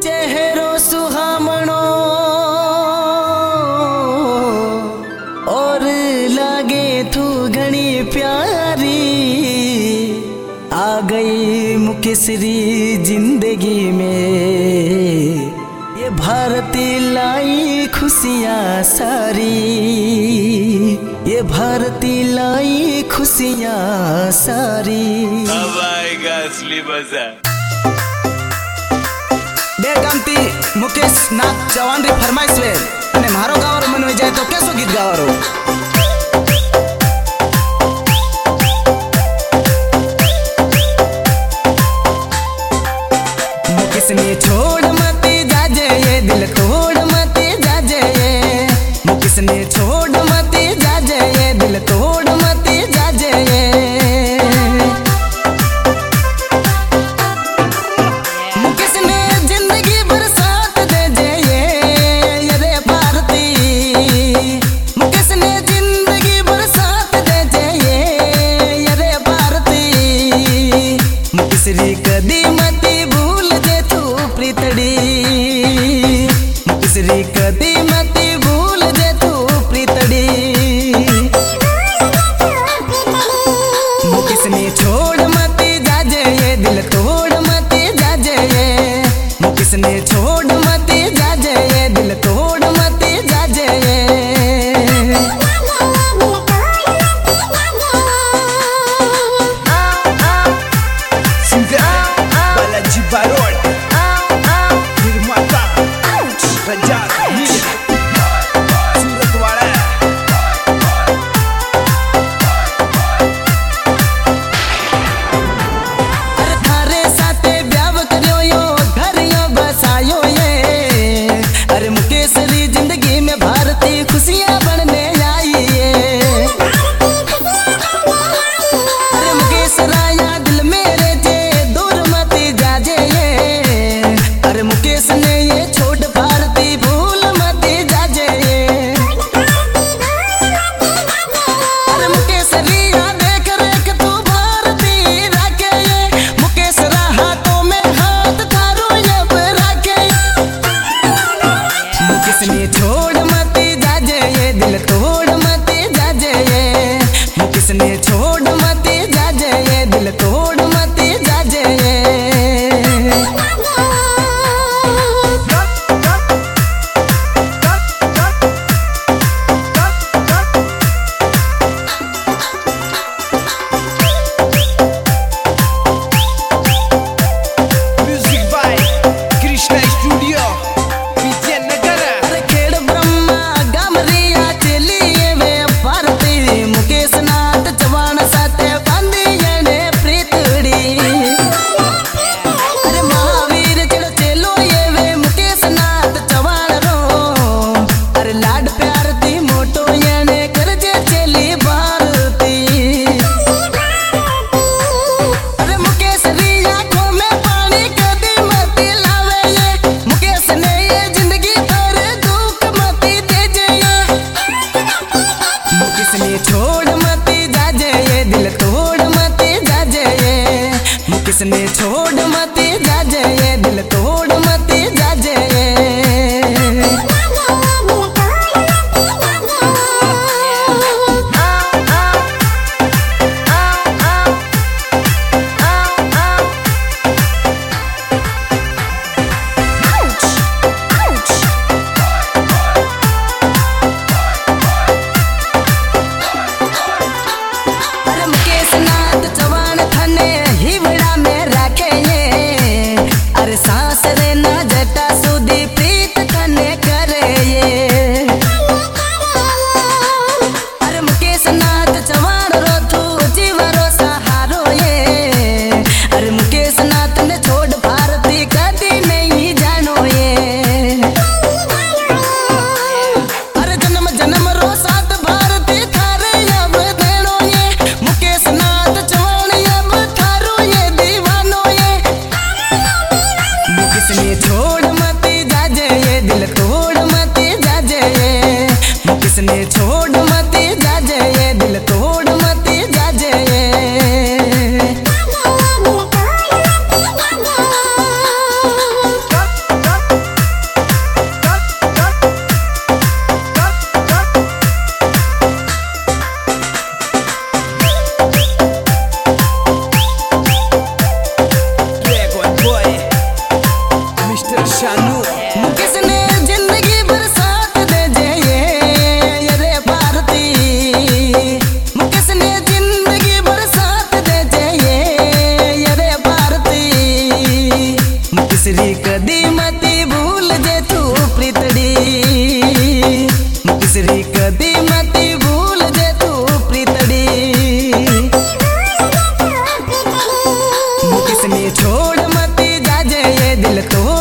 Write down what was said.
चेहरो सुहामणो और लागे तू घनी प्यारी। आ गई मुकेसरी जिंदगी में, ये भारती लाई खुशियाँ सारी, ये भारती लाई खुशियाँ सारी। अब आएगा असली मजा। बेगमती मुकेश नाथ चौहान री फरमाइश वे અને મારો ગાવાનો મન હોય જાય તો કેસો ગીત ગાવાનો। मुकेश ने छोड़ मत जाजे ये दिल तोड़ मत जाजे ये, मुकेश ने छोड़ मत जाजे ये दिल तोड़ मत जाजे ये। मुकेश ने जिंदगी भर साथ दे जे ये रे भारती, मुकेश ने जिंदगी भर साथ दे जे ये रे भारती। मुकेश री कदी मत भूल जे तू प्रीतड़ी, मुकेश री कदी मत भूल जे तू प्रीतड़ी। मुकेश ने छोड़ मत जाजे ये दिल तोड़ मत जाजे ये, मुकेश ने छोड़ मत जाजे ये दिल तोड़ मत जाजे ये। बालाजी बारोट निर्माता रजाक सूरत वाला। अरे थारे साथे ब्याह कर्यो यो घर यो बसायो ये, अरे मुकेश री जिंदगी में भारती खुशियां बनने आई ये। अरे मुकेश राया दिल मेरे जे दूर मत जाजे ये, अरे मुकेश ने ये छोड़ भारती भूल मत जाजे ये। अरे मुकेश रिया देख रेख तू भारती राखे ये, मुकेश रा हाथों में हाथ थारो अब राखे। मुकेश ने छोड़ मत जाजे ये दिल तोड़ मत जाजे ये, मुकेश ने छोड़ मत जाजे ये दिल तोड़ मत जाजे ये। Music by Krishna studio Vijaynagar. अरे खेड़ ब्रह्मा गामरिया चली वे भारती, मुकेश नाथ चौहान साथे बांधी ने प्रीतड़ी। अरे महावीर चढ़ चलो ये वे मुकेश नाथ चौहान रो, अरे लाड प्यार दी मोटो ने करजे चली भारती। अरे मुकेश री आंखों में पानी कदी मत लावे ये, मुकेश ने ये जिंदगी भर दुख मत देजे ये। मुकेश ने छोड़ मत जाजे ये दिल तोड़ मत जाजे ये, मुकेश ने छोड़ मत जाजे ये दिल तोड़ मत जाजे ये। अरे मुकेश नाथ चौहान थने हिवड़ा में राखे ये, अरे सांस रे ना जटा सुधी प्रीत थने करे ये। अरे मुकेश नाथ चौहान रो तू जीवरो सहारो ये, अरे मुकेश नाथ ने छोड़ भारती कदी नहीं जानो ये। अरे जन्म जन्म रो साथ भारती थारे अब देनो ये, मुकेश नाथ चौहान अब थारो ये दीवानो ये। मुकेश ने छोड़ मत जाजे ये दिल तोड़ मत जाजे ये, मुकेश ने छोड़ मत जाजे ये दिल तोड़ मत जाजे ये। मुकेशरी कदी मती भूल जे तू प्रीतड़ी मुकेशरी कदी मती भूल जे तू प्रीतड़ी मुकेश ने छोड़ मती जाजे ये दिल तो